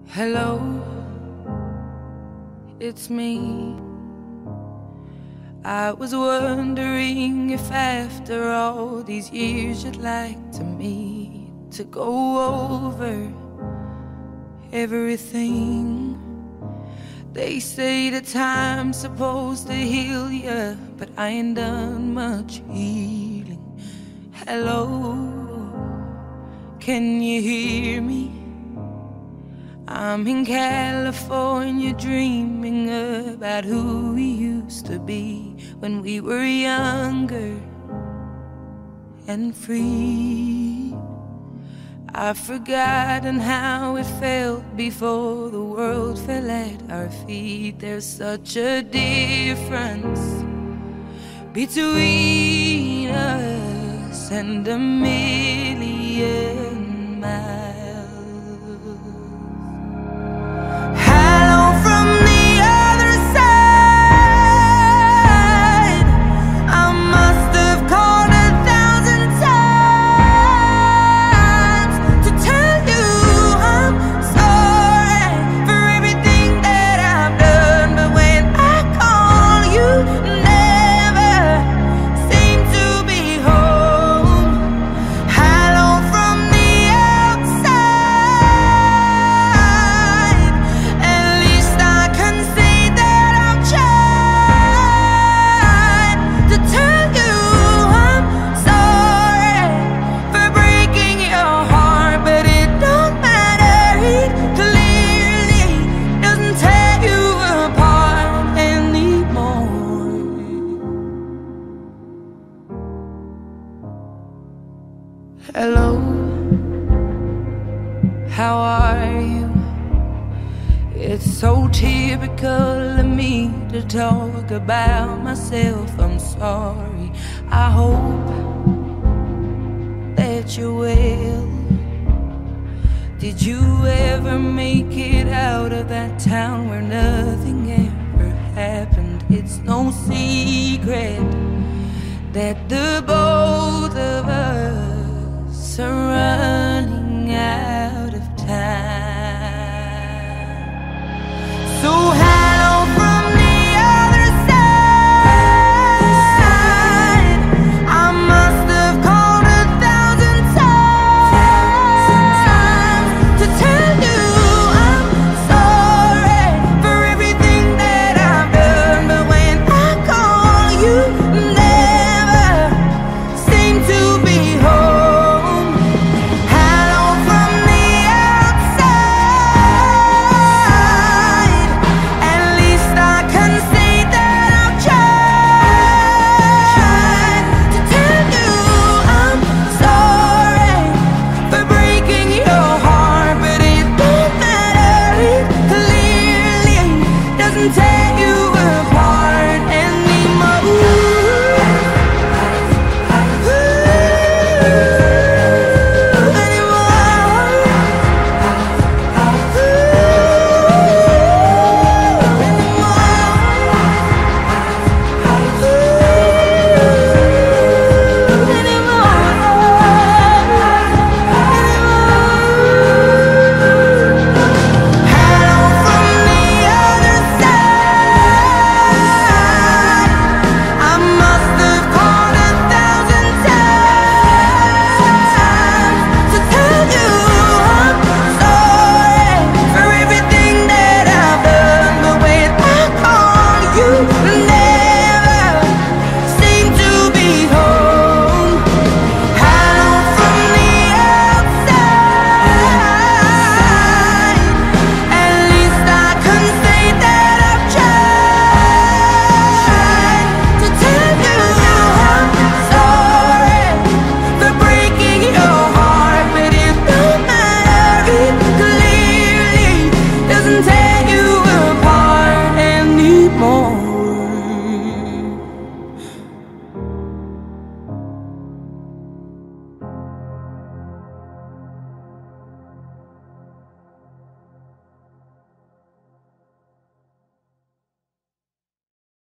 Hello, it's me. I was wondering if after all these years you'd like to meet to go over everything. They say the time's supposed to heal ya, but I ain't done much healing. Hello, can you hear me? I'm in California dreaming about who we used to be when we were younger and free. I've forgotten how it felt before the world fell at our feet. There's such a difference between us and a million miles. Hello, how are you? It's so typical of me to talk about myself. I'm sorry. I hope that you're well. Did you ever make it out of that town where nothing ever happened? It's no secret that the both of us are running out